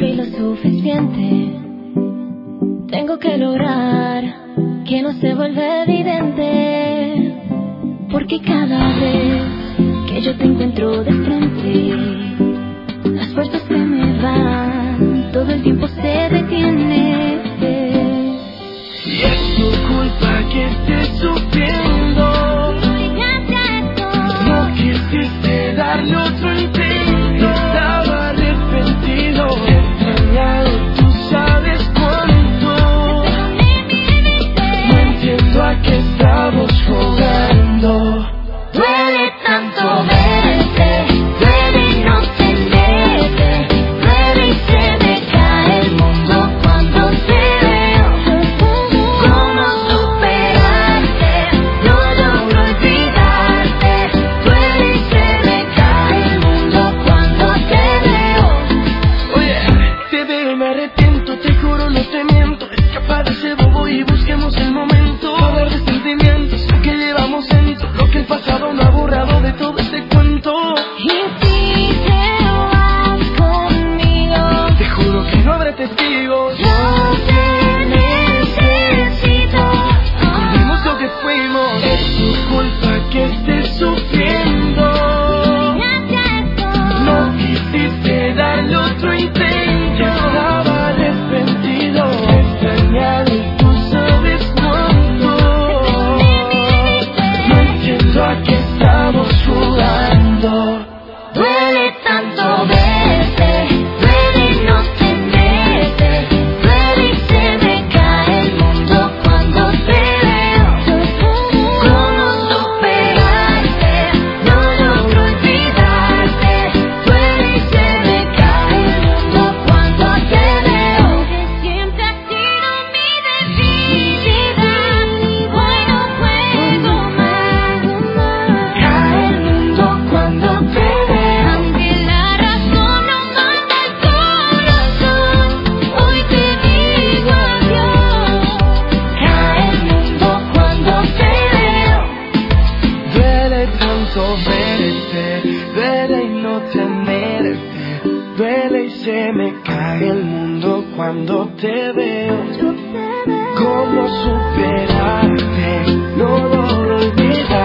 fui lo suficiente. Tengo que lograr que no se vuelva evidente, porque cada vez que yo te encuentro de frente, las fuerzas se me van, todo el tiempo se detiene. Y es tu culpa que estés sufriendo. No quisiste darle otro intento. Estaba arrepentido, extrañado, tú sabes cuánto. No entiendo a qué estamos jugando. Duele tanto verte, duele y no tenerte, duele y se me cae el mundo cuando te veo. ¿Cómo superarte? No logro olvidarte, duele y se me cae el mundo cuando te veo. Oye, te veo y me arrepiento, te juro, no te miento. Escapa de ese bobo y busquemos el momento. Hablar de sentimientos, lo que llevamos dentro, lo que el pasado no ha borrado de todo este cuento. Y si te vas conmigo, Te juro que no habrá testigos. yo te necesito. Olvidemos lo que fuimos. Es tu culpa que estés sufriendo. No quisiste darle otro intento. Estaba arrepentido, extrañado, tú sabes cuánto. No entiendo a qué estamos jugando. Duele tanto verte, duele y no tenerte, duele y se me cae el mundo cuando te veo. ¿Cómo superarte? No logro olvidarte, duele y se me cae el mundo cuando te veo. Siempre ha sido mi debilidad, hoy no puedo más. Cae el mundo cuando te veo. Aunque la razón no manda el corazón, hoy te digo adiós. Cae el mundo cuando te veo. Duele tanto verte, duele y no tenerte, duele y se me cae el mundo cuando te veo. Yo te veo. ¿Cómo superarte? No logro olvidar.